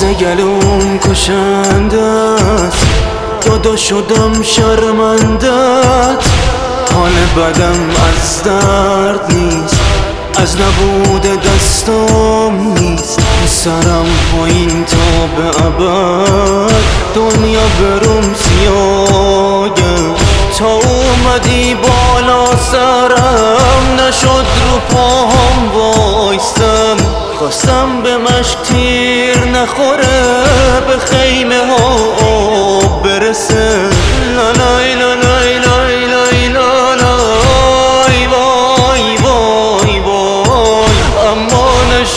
گلوم کشنده است، دادا شدم شرمندت. حال بدم از درد نیست، از نبود دستم نیست. سرم پایین تا به ابد، دنیا برم سیاگم. تا اومدی بالا سرم، نشد رو پاهم وایستم. خواستم به مشک تیر نخوره، به خیمه ها آب برسه. لالای لالای لالای لالای لالای وای وای وای. اما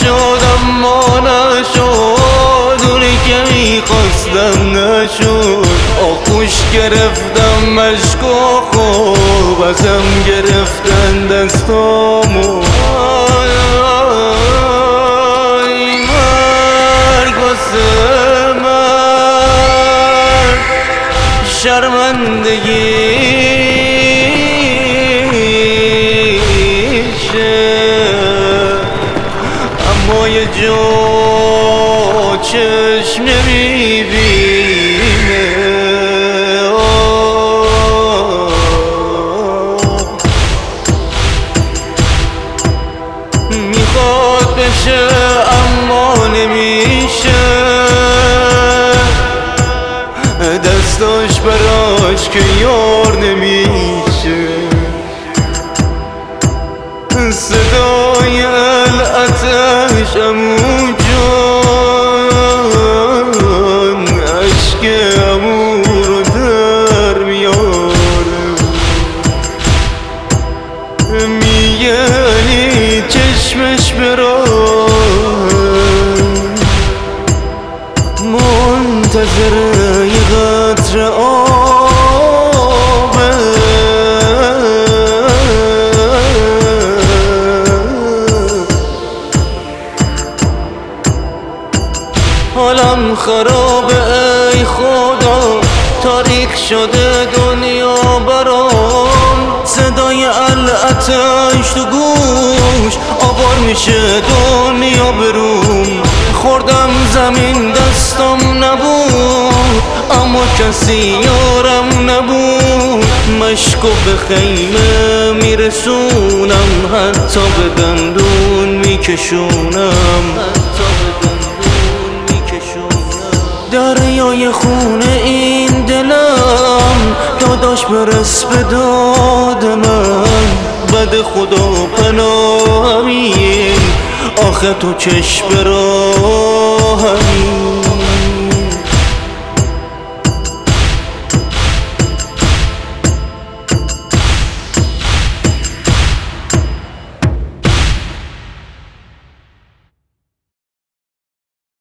نشد اونی که میخواستم نشد. آغوش گرفتم مشک و خوب، ازم گرفتن دستامو. شرمندگیشه، اما یه جا چشم نمیبینه. میخواد بشه اما نمیشه، دستاش براش که یار نمیشه. صدای العتش عمو جان، عشق عمو رو در میاره. میگنی چشمش براه، منتظر قطره آبه. حالم خرابه ای خدا، تاریک شده دنیا برام. صدای العتش تو گوش، آوار میشه دنیا بروم. خوردم زمین دستم نبود، اما کسی یارم نبود. مشکو به خیمه میرسونم، حتی به دندون میکشونم. دریای خونه این دلم، داداش برس به داد من. بد خدا پناهمی، آخه تو چشم راهمی.